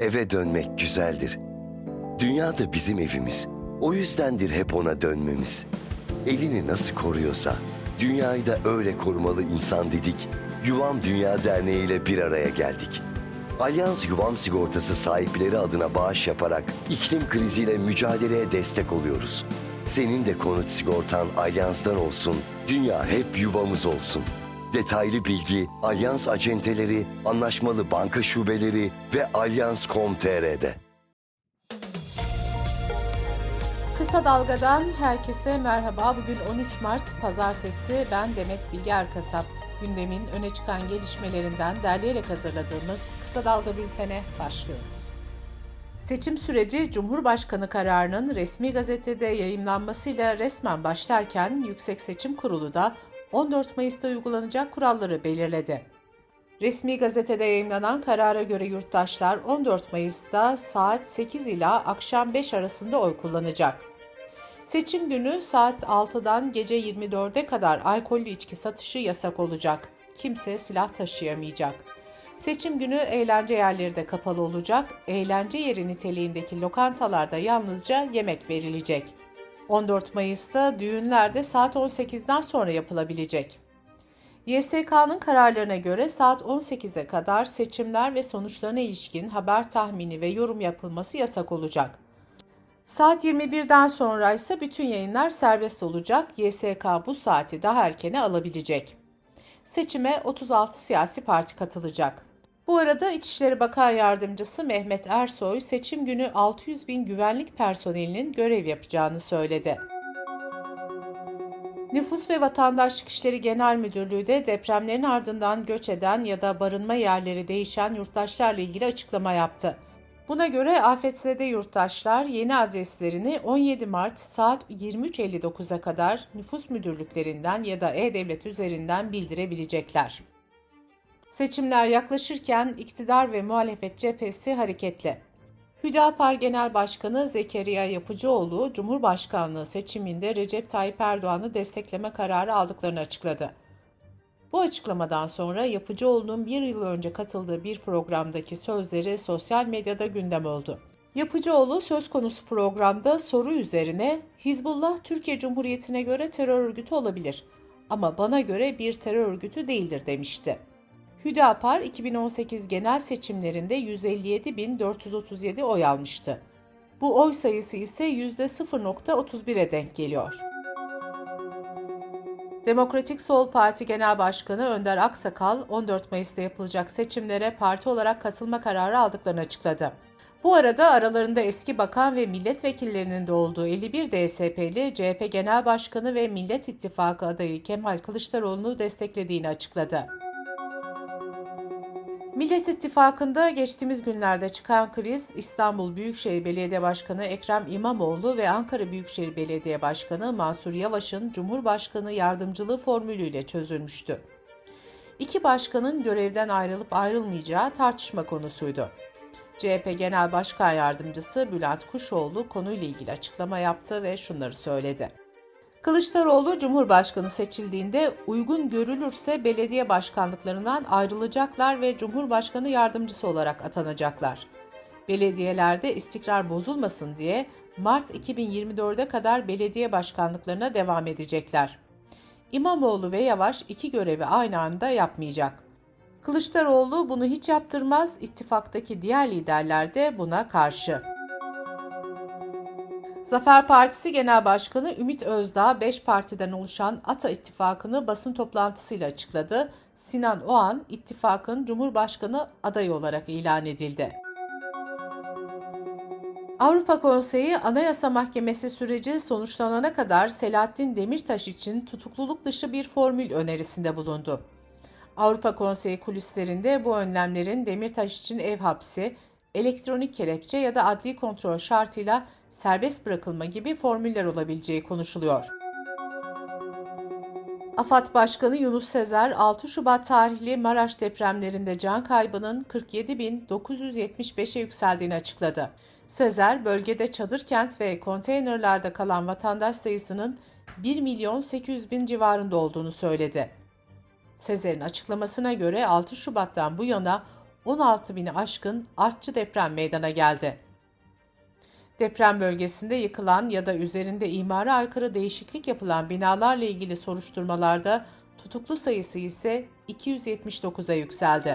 Eve dönmek güzeldir. Dünya da bizim evimiz. O yüzdendir hep ona dönmemiz. Evini nasıl koruyorsa, dünyayı da öyle korumalı insan dedik. Yuvam Dünya Derneği ile bir araya geldik. Alyans Yuvam Sigortası sahipleri adına bağış yaparak iklim kriziyle mücadeleye destek oluyoruz. Senin de konut sigortan Alyans'tan olsun, dünya hep yuvamız olsun. Detaylı bilgi Alyans acenteleri, anlaşmalı banka şubeleri ve alyans.com.tr'de. Kısa Dalga'dan herkese merhaba. Bugün 13 Mart Pazartesi. Ben Demet Bilge Erkasap. Gündemin öne çıkan gelişmelerinden derleyerek hazırladığımız Kısa Dalga bültene başlıyoruz. Seçim süreci Cumhurbaşkanı kararının resmi gazetede yayımlanmasıyla resmen başlarken Yüksek Seçim Kurulu da 14 Mayıs'ta uygulanacak kuralları belirledi. Resmi gazetede yayımlanan karara göre yurttaşlar 14 Mayıs'ta saat 8 ila akşam 5 arasında oy kullanacak. Seçim günü saat 6'dan gece 24'e kadar alkollü içki satışı yasak olacak. Kimse silah taşıyamayacak. Seçim günü eğlence yerleri de kapalı olacak. Eğlence yeri niteliğindeki lokantalarda yalnızca yemek verilecek. 14 Mayıs'ta düğünler de saat 18'den sonra yapılabilecek. YSK'nın kararlarına göre saat 18'e kadar seçimler ve sonuçlarına ilişkin haber tahmini ve yorum yapılması yasak olacak. Saat 21'den sonra ise bütün yayınlar serbest olacak. YSK bu saati daha erkene alabilecek. Seçime 36 siyasi parti katılacak. Bu arada İçişleri Bakan Yardımcısı Mehmet Ersoy seçim günü 600 bin güvenlik personelinin görev yapacağını söyledi. Nüfus ve Vatandaşlık İşleri Genel Müdürlüğü de depremlerin ardından göç eden ya da barınma yerleri değişen yurttaşlarla ilgili açıklama yaptı. Buna göre afetzede yurttaşlar yeni adreslerini 17 Mart saat 23.59'a kadar nüfus müdürlüklerinden ya da E-Devlet üzerinden bildirebilecekler. Seçimler yaklaşırken iktidar ve muhalefet cephesi hareketli. Hüdapar Genel Başkanı Zekeriya Yapıcıoğlu, Cumhurbaşkanlığı seçiminde Recep Tayyip Erdoğan'ı destekleme kararı aldıklarını açıkladı. Bu açıklamadan sonra Yapıcıoğlu'nun bir yıl önce katıldığı bir programdaki sözleri sosyal medyada gündem oldu. Yapıcıoğlu söz konusu programda soru üzerine Hizbullah Türkiye Cumhuriyeti'ne göre terör örgütü olabilir ama bana göre bir terör örgütü değildir demişti. Hüdapar 2018 genel seçimlerinde 157.437 oy almıştı. Bu oy sayısı ise %0.31'e denk geliyor. Demokratik Sol Parti Genel Başkanı Önder Aksakal, 14 Mayıs'ta yapılacak seçimlere parti olarak katılma kararı aldıklarını açıkladı. Bu arada aralarında eski bakan ve milletvekillerinin de olduğu 51 DSP'li CHP Genel Başkanı ve Millet İttifakı adayı Kemal Kılıçdaroğlu'nu desteklediğini açıkladı. Millet İttifakı'nda geçtiğimiz günlerde çıkan kriz İstanbul Büyükşehir Belediye Başkanı Ekrem İmamoğlu ve Ankara Büyükşehir Belediye Başkanı Mansur Yavaş'ın Cumhurbaşkanı yardımcılığı formülüyle çözülmüştü. İki başkanın görevden ayrılıp ayrılmayacağı tartışma konusuydu. CHP Genel Başkan Yardımcısı Bülent Kuşoğlu konuyla ilgili açıklama yaptı ve şunları söyledi. Kılıçdaroğlu Cumhurbaşkanı seçildiğinde uygun görülürse belediye başkanlıklarından ayrılacaklar ve Cumhurbaşkanı yardımcısı olarak atanacaklar. Belediyelerde istikrar bozulmasın diye Mart 2024'e kadar belediye başkanlıklarına devam edecekler. İmamoğlu ve Yavaş iki görevi aynı anda yapmayacak. Kılıçdaroğlu bunu hiç yaptırmaz, ittifaktaki diğer liderler de buna karşı. Zafer Partisi Genel Başkanı Ümit Özdağ, 5 partiden oluşan ATA İttifakı'nı basın toplantısıyla açıkladı. Sinan Oğan, ittifakın Cumhurbaşkanı adayı olarak ilan edildi. Avrupa Konseyi, Anayasa Mahkemesi süreci sonuçlanana kadar Selahattin Demirtaş için tutukluluk dışı bir formül önerisinde bulundu. Avrupa Konseyi kulislerinde bu önlemlerin Demirtaş için ev hapsi, elektronik kelepçe ya da adli kontrol şartıyla serbest bırakılma gibi formüller olabileceği konuşuluyor. AFAD Başkanı Yunus Sezer, 6 Şubat tarihli Maraş depremlerinde can kaybının 47.975'e yükseldiğini açıkladı. Sezer, bölgede çadır kent ve konteynerlarda kalan vatandaş sayısının 1.800.000 civarında olduğunu söyledi. Sezer'in açıklamasına göre 6 Şubat'tan bu yana 16.000'i aşkın artçı deprem meydana geldi. Deprem bölgesinde yıkılan ya da üzerinde imara aykırı değişiklik yapılan binalarla ilgili soruşturmalarda tutuklu sayısı ise 279'a yükseldi.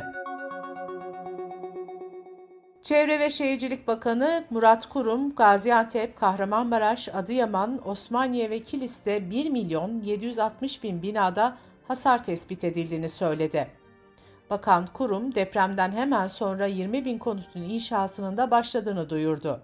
Çevre ve Şehircilik Bakanı Murat Kurum, Gaziantep, Kahramanmaraş, Adıyaman, Osmaniye ve Kilis'te 1.760.000 binada hasar tespit edildiğini söyledi. Bakan Kurum, depremden hemen sonra 20.000 konutun inşasının da başladığını duyurdu.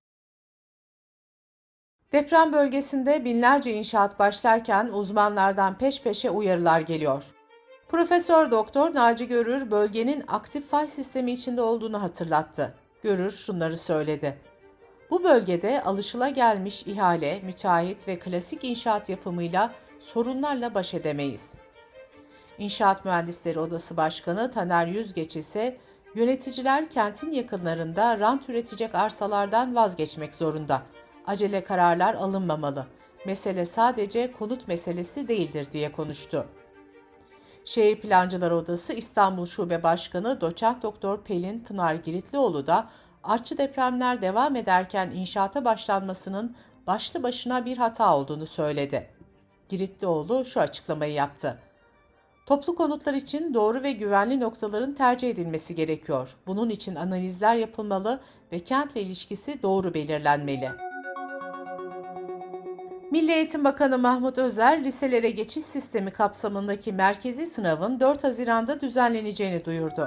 Deprem bölgesinde binlerce inşaat başlarken uzmanlardan peş peşe uyarılar geliyor. Profesör Doktor Naci Görür, bölgenin aktif fay sistemi içinde olduğunu hatırlattı. Görür şunları söyledi. Bu bölgede alışılagelmiş ihale, müteahhit ve klasik inşaat yapımıyla sorunlarla baş edemeyiz. İnşaat Mühendisleri Odası Başkanı Taner Yüzgeç ise yöneticiler kentin yakınlarında rant üretecek arsalardan vazgeçmek zorunda. Acele kararlar alınmamalı. Mesele sadece konut meselesi değildir diye konuştu. Şehir Plancıları Odası İstanbul Şube Başkanı Doçent Doktor Pelin Pınar Giritlioğlu da artçı depremler devam ederken inşaata başlanmasının başlı başına bir hata olduğunu söyledi. Giritlioğlu şu açıklamayı yaptı. Toplu konutlar için doğru ve güvenli noktaların tercih edilmesi gerekiyor. Bunun için analizler yapılmalı ve kentle ilişkisi doğru belirlenmeli. Milli Eğitim Bakanı Mahmut Özer, liselere geçiş sistemi kapsamındaki merkezi sınavın 4 Haziran'da düzenleneceğini duyurdu.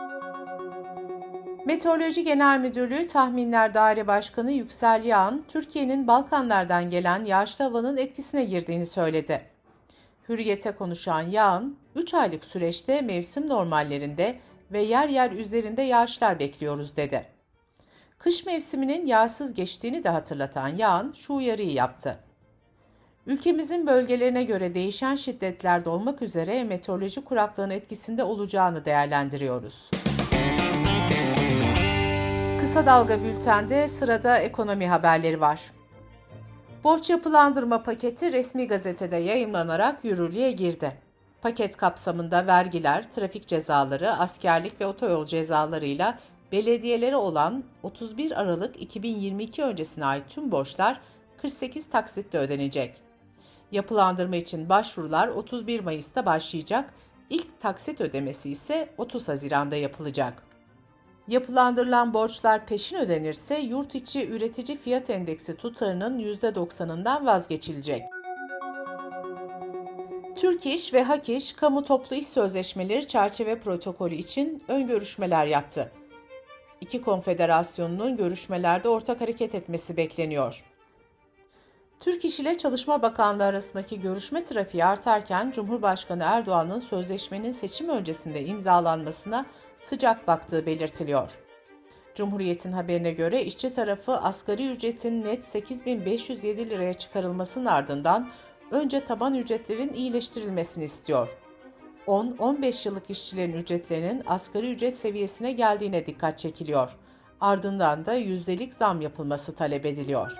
Meteoroloji Genel Müdürlüğü Tahminler Daire Başkanı Yüksel Yağan, Türkiye'nin Balkanlardan gelen yağışlı havanın etkisine girdiğini söyledi. Hürriyet'e konuşan Yağan, 3 aylık süreçte mevsim normallerinde ve yer yer üzerinde yağışlar bekliyoruz dedi. Kış mevsiminin yağsız geçtiğini de hatırlatan Yağan şu uyarıyı yaptı. Ülkemizin bölgelerine göre değişen şiddetlerde olmak üzere meteoroloji kuraklığının etkisinde olacağını değerlendiriyoruz. Kısa Dalga Bülten'de sırada ekonomi haberleri var. Borç yapılandırma paketi resmi gazetede yayımlanarak yürürlüğe girdi. Paket kapsamında vergiler, trafik cezaları, askerlik ve otoyol cezalarıyla belediyelere olan 31 Aralık 2022 öncesine ait tüm borçlar 48 taksitte ödenecek. Yapılandırma için başvurular 31 Mayıs'ta başlayacak, ilk taksit ödemesi ise 30 Haziran'da yapılacak. Yapılandırılan borçlar peşin ödenirse yurt içi üretici fiyat endeksi tutarının %90'ından vazgeçilecek. Türk İş ve Hak İş, kamu toplu iş sözleşmeleri çerçeve protokolü için ön görüşmeler yaptı. İki konfederasyonun görüşmelerde ortak hareket etmesi bekleniyor. Türk İş ile Çalışma Bakanlığı arasındaki görüşme trafiği artarken Cumhurbaşkanı Erdoğan'ın sözleşmenin seçim öncesinde imzalanmasına sıcak baktığı belirtiliyor. Cumhuriyet'in haberine göre işçi tarafı asgari ücretin net 8.507 liraya çıkarılmasının ardından önce taban ücretlerin iyileştirilmesini istiyor. 10-15 yıllık işçilerin ücretlerinin asgari ücret seviyesine geldiğine dikkat çekiliyor. Ardından da yüzdelik zam yapılması talep ediliyor.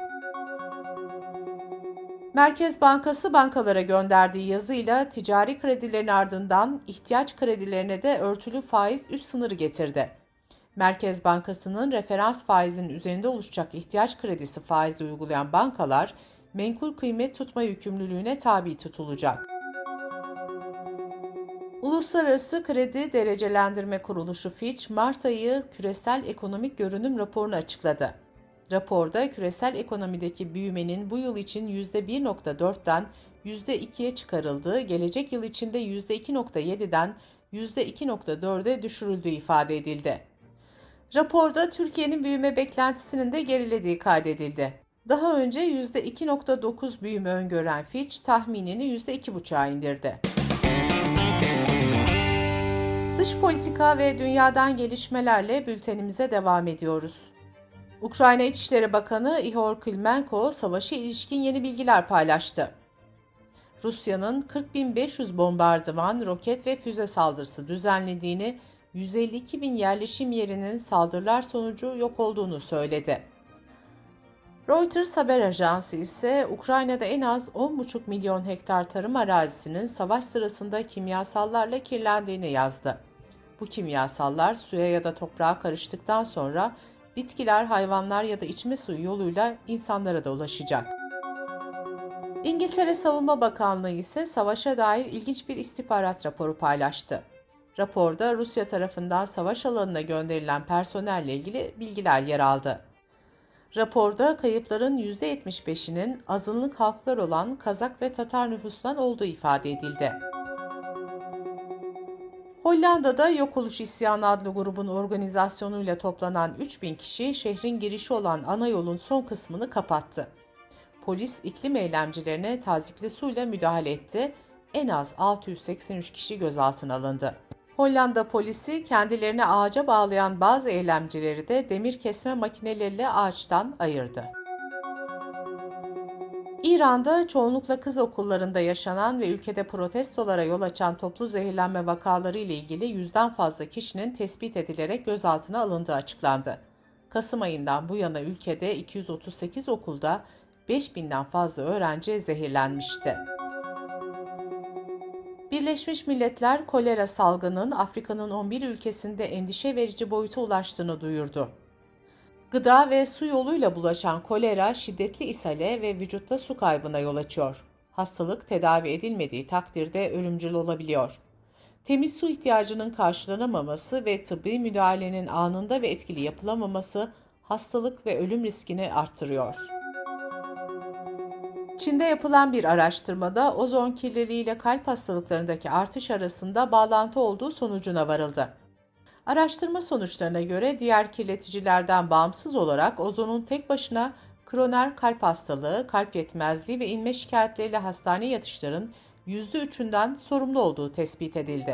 Merkez Bankası bankalara gönderdiği yazıyla ticari kredilerin ardından ihtiyaç kredilerine de örtülü faiz üst sınırı getirdi. Merkez Bankası'nın referans faizinin üzerinde oluşacak ihtiyaç kredisi faizi uygulayan bankalar menkul kıymet tutma yükümlülüğüne tabi tutulacak. Uluslararası Kredi Derecelendirme Kuruluşu Fitch, Mart ayı küresel ekonomik görünüm raporunu açıkladı. Raporda küresel ekonomideki büyümenin bu yıl için %1.4'ten %2'ye çıkarıldığı, gelecek yıl içinde %2.7'den %2.4'e düşürüldüğü ifade edildi. Raporda Türkiye'nin büyüme beklentisinin de gerilediği kaydedildi. Daha önce %2.9 büyüme öngören Fitch tahminini %2.5'a indirdi. Dış politika ve dünyadan gelişmelerle bültenimize devam ediyoruz. Ukrayna İçişleri Bakanı Ihor Klimenko, savaşa ilişkin yeni bilgiler paylaştı. Rusya'nın 40.500 bombardıman, roket ve füze saldırısı düzenlediğini, 152.000 yerleşim yerinin saldırılar sonucu yok olduğunu söyledi. Reuters haber ajansı ise Ukrayna'da en az 10,5 milyon hektar tarım arazisinin savaş sırasında kimyasallarla kirlendiğini yazdı. Bu kimyasallar suya ya da toprağa karıştıktan sonra bitkiler, hayvanlar ya da içme suyu yoluyla insanlara da ulaşacak. İngiltere Savunma Bakanlığı ise savaşa dair ilginç bir istihbarat raporu paylaştı. Raporda Rusya tarafından savaş alanına gönderilen personelle ilgili bilgiler yer aldı. Raporda kayıpların %75'inin azınlık halklar olan Kazak ve Tatar nüfustan olduğu ifade edildi. Hollanda'da Yok Oluş İsyanı adlı grubun organizasyonuyla toplanan 3.000 kişi şehrin girişi olan ana yolun son kısmını kapattı. Polis iklim eylemcilerine tazikli suyla müdahale etti. En az 683 kişi gözaltına alındı. Hollanda polisi kendilerini ağaca bağlayan bazı eylemcileri de demir kesme makineleriyle ağaçtan ayırdı. İran'da çoğunlukla kız okullarında yaşanan ve ülkede protestolara yol açan toplu zehirlenme vakaları ile ilgili 100'den fazla kişinin tespit edilerek gözaltına alındığı açıklandı. Kasım ayından bu yana ülkede 238 okulda 5.000'den fazla öğrenci zehirlenmişti. Birleşmiş Milletler kolera salgının Afrika'nın 11 ülkesinde endişe verici boyuta ulaştığını duyurdu. Gıda ve su yoluyla bulaşan kolera şiddetli ishale ve vücutta su kaybına yol açıyor. Hastalık tedavi edilmediği takdirde ölümcül olabiliyor. Temiz su ihtiyacının karşılanamaması ve tıbbi müdahalenin anında ve etkili yapılamaması hastalık ve ölüm riskini arttırıyor. Çin'de yapılan bir araştırmada ozon kirliliğiyle kalp hastalıklarındaki artış arasında bağlantı olduğu sonucuna varıldı. Araştırma sonuçlarına göre diğer kirleticilerden bağımsız olarak ozonun tek başına kroner kalp hastalığı, kalp yetmezliği ve inme şikayetleriyle hastaneye yatışların %3'ünden sorumlu olduğu tespit edildi.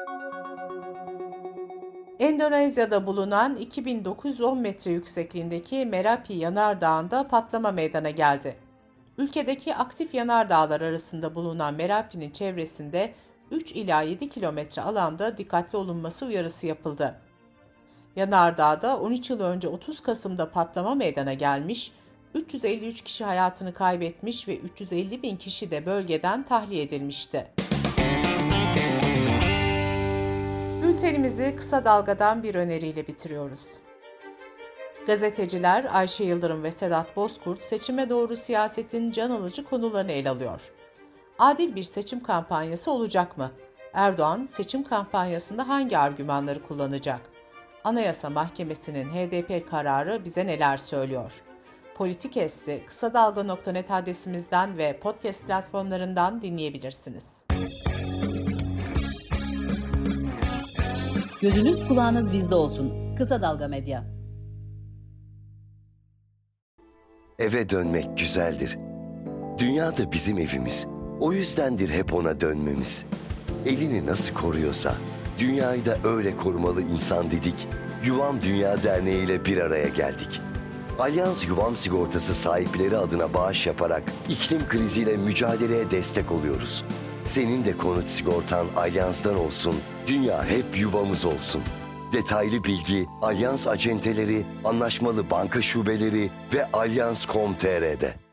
Endonezya'da bulunan 2910 metre yüksekliğindeki Merapi Yanardağı'nda patlama meydana geldi. Ülkedeki aktif yanardağlar arasında bulunan Merapi'nin çevresinde 3 ila 7 kilometre alanda dikkatli olunması uyarısı yapıldı. Yanardağ'da 13 yıl önce 30 Kasım'da patlama meydana gelmiş, 353 kişi hayatını kaybetmiş ve 350 bin kişi de bölgeden tahliye edilmişti. Bültenimizi kısa dalgadan bir öneriyle bitiriyoruz. Gazeteciler Ayşe Yıldırım ve Sedat Bozkurt seçime doğru siyasetin can alıcı konularını ele alıyor. Adil bir seçim kampanyası olacak mı? Erdoğan seçim kampanyasında hangi argümanları kullanacak? Anayasa Mahkemesi'nin HDP kararı bize neler söylüyor? Politikest'i kısa dalga.net adresimizden ve podcast platformlarından dinleyebilirsiniz. Gözünüz kulağınız bizde olsun. Kısa Dalga Medya. Eve dönmek güzeldir. Dünya da bizim evimiz. O yüzdendir hep ona dönmemiz. Evini nasıl koruyorsa, dünyayı da öyle korumalı insan dedik. Yuvam Dünya Derneği ile bir araya geldik. Alyans Yuvam Sigortası sahipleri adına bağış yaparak iklim kriziyle mücadeleye destek oluyoruz. Senin de konut sigortan Alyans'tan olsun, dünya hep yuvamız olsun. Detaylı bilgi Alyans acenteleri, anlaşmalı banka şubeleri ve alyans.com.tr'de.